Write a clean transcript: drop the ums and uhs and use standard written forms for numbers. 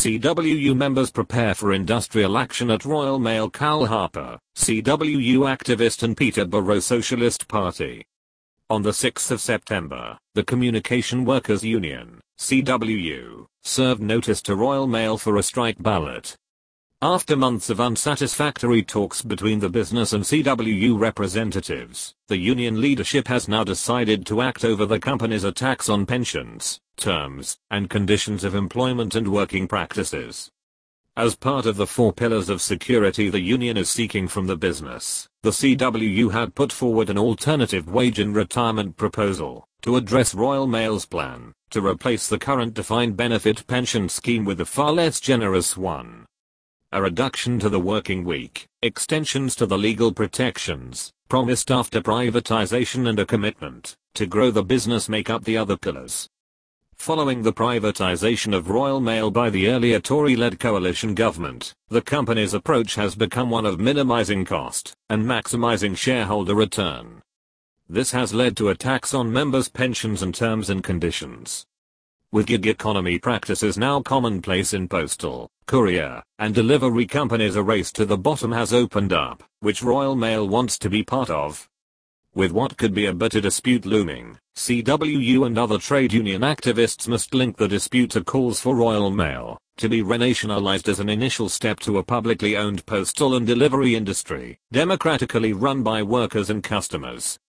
CWU members prepare for industrial action at Royal Mail. Cal Harper, CWU activist and Peterborough Socialist Party. On the 6th of September, the Communication Workers Union, CWU, served notice to Royal Mail for a strike ballot. After months of unsatisfactory talks between the business and CWU representatives, the union leadership has now decided to act over the company's attacks on pensions, terms, and conditions of employment and working practices. As part of the 4 pillars of security the union is seeking from the business, the CWU had put forward an alternative wage and retirement proposal to address Royal Mail's plan to replace the current defined benefit pension scheme with a far less generous one. A reduction to the working week, extensions to the legal protections promised after privatization, and a commitment to grow the business make up the other pillars. Following the privatization of Royal Mail by the earlier Tory-led coalition government, the company's approach has become one of minimizing cost and maximizing shareholder return. This has led to attacks on members' pensions and terms and conditions. With gig economy practices now commonplace in postal, courier, and delivery companies, a race to the bottom has opened up, which Royal Mail wants to be part of. With what could be a bitter dispute looming, CWU and other trade union activists must link the dispute to calls for Royal Mail to be renationalized as an initial step to a publicly owned postal and delivery industry, democratically run by workers and customers.